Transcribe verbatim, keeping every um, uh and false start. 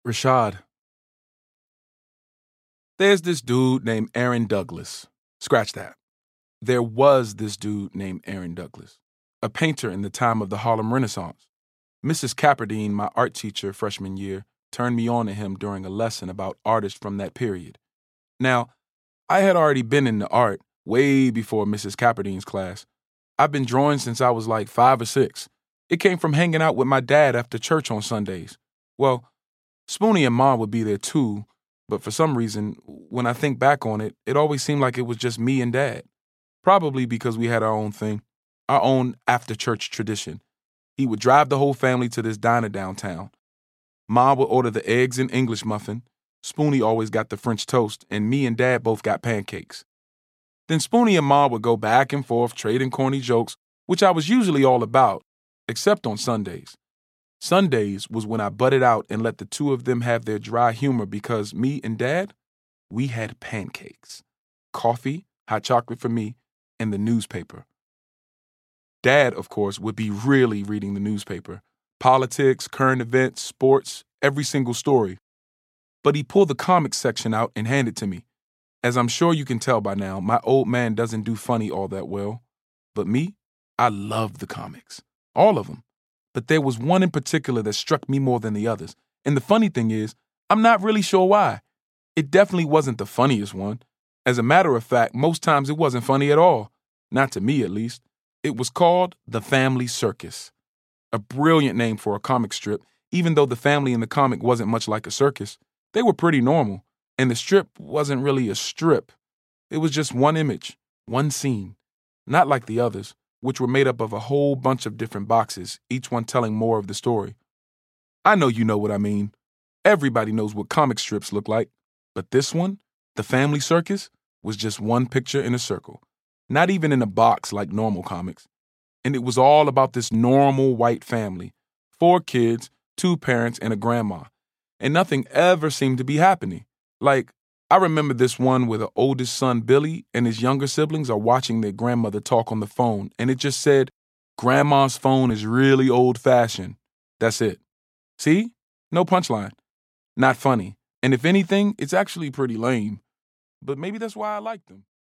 Rashad, there's this dude named Aaron Douglas. Scratch that. There was this dude named Aaron Douglas, a painter in the time of the Harlem Renaissance. Missus Capperdine, my art teacher freshman year, turned me on to him during a lesson about artists from that period. Now, I had already been into art way before Missus Capperdine's class. I've been drawing since I was like five or six. It came from hanging out with my dad after church on Sundays. Well, Spoonie and Ma would be there too, but for some reason, when I think back on it, it always seemed like it was just me and Dad. Probably because we had our own thing, our own after-church tradition. He would drive the whole family to this diner downtown. Ma would order the eggs and English muffin. Spoonie always got the French toast, and me and Dad both got pancakes. Then Spoonie and Ma would go back and forth trading corny jokes, which I was usually all about, except on Sundays. Sundays was when I butted out and let the two of them have their dry humor because me and Dad, we had pancakes, coffee, hot chocolate for me, and the newspaper. Dad, of course, would be really reading the newspaper. Politics, current events, sports, every single story. But he pulled the comics section out and handed it to me. As I'm sure you can tell by now, my old man doesn't do funny all that well. But me, I loved the comics. All of them. But there was one in particular that struck me more than the others. And the funny thing is, I'm not really sure why. It definitely wasn't the funniest one. As a matter of fact, most times it wasn't funny at all. Not to me, at least. It was called The Family Circus. A brilliant name for a comic strip, even though the family in the comic wasn't much like a circus. They were pretty normal, and the strip wasn't really a strip. It was just one image, one scene. Not like the others, which were made up of a whole bunch of different boxes, each one telling more of the story. I know you know what I mean. Everybody knows what comic strips look like. But this one, The Family Circus, was just one picture in a circle. Not even in a box like normal comics. And it was all about this normal white family. Four kids, two parents, and a grandma. And nothing ever seemed to be happening. Like, I remember this one where the oldest son, Billy, and his younger siblings are watching their grandmother talk on the phone, and it just said, "Grandma's phone is really old-fashioned." That's it. See? No punchline. Not funny. And if anything, it's actually pretty lame. But maybe that's why I liked them.